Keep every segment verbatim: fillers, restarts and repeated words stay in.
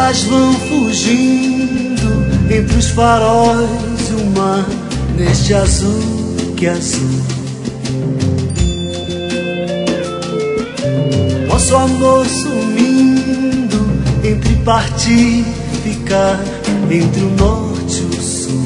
Estrelas vão fugindo entre os faróis, o mar neste azul que é azul. Nosso amor sumindo entre partir e ficar, entre o norte e o sul.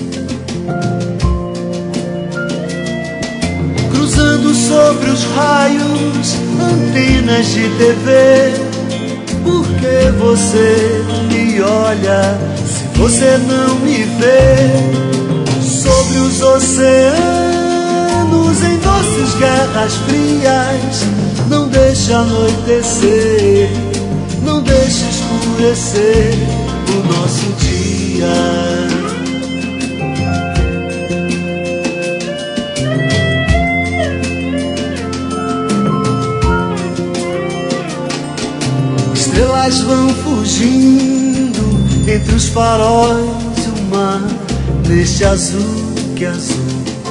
Cruzando sobre os raios, antenas de T V. Por que você me olha se você não me vê? Sobre os oceanos, em doces guerras frias, não deixa anoitecer, não deixa escurecer o nosso dia. Estrelas vão fugindo entre os faróis, o mar neste azul que é azul.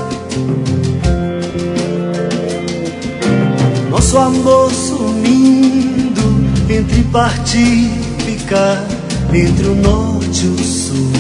Nosso amor sumindo entre partir e ficar, entre o norte e o sul.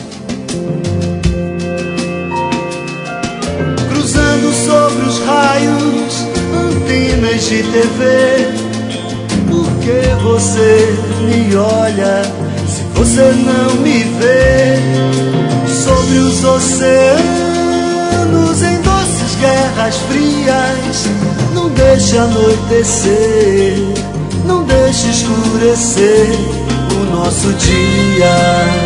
Cruzando sobre os raios, antenas de T V. Por que você me olha se você não me vê? Sobre os oceanos, em doces guerras frias, não deixe anoitecer, não deixe escurecer o nosso dia.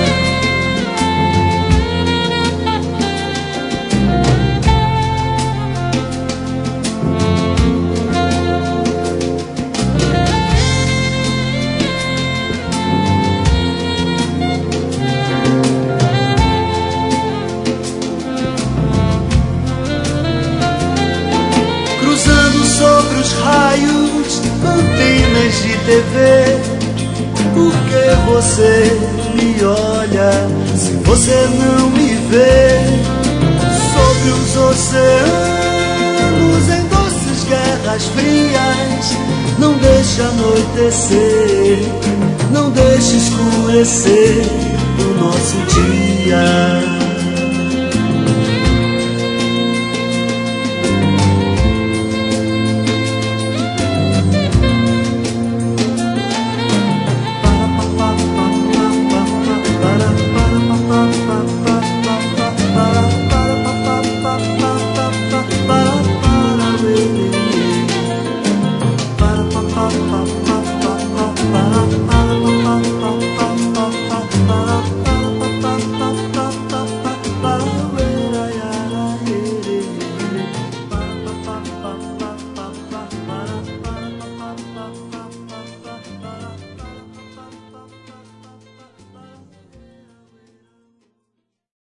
Sobre os raios, antenas de T V. Por que você me olha se você não me vê? Sobre os oceanos, em doces guerras frias, não deixe anoitecer, não deixe escurecer o nosso dia.